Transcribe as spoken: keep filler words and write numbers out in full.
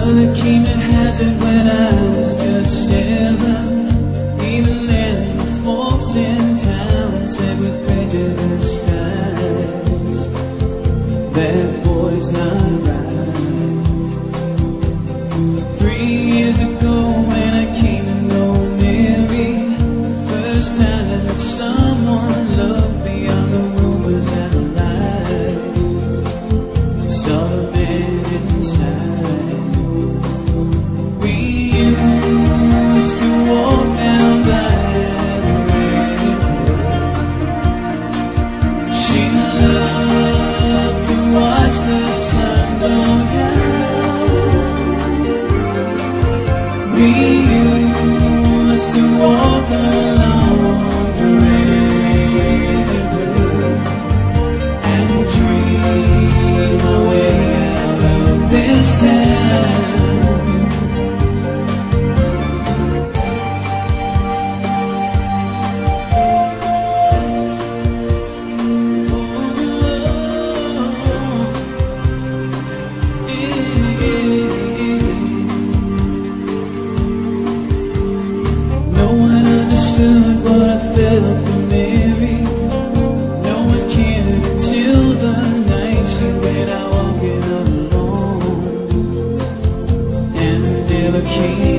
Mother came to hazard when I was just seven. Even then, the folks in town said with prejudiced eyes, that boy's not right. Three years ago when I came to know Mary, first time that someone loved beyond the rumors and the lies, saw the man inside. We used to walk down by the river. She loved to watch the sun go down. We used to walk along the river and dream our way out of this town. No one understood what I felt for Mary. No one cared until the night she went out walking alone and never came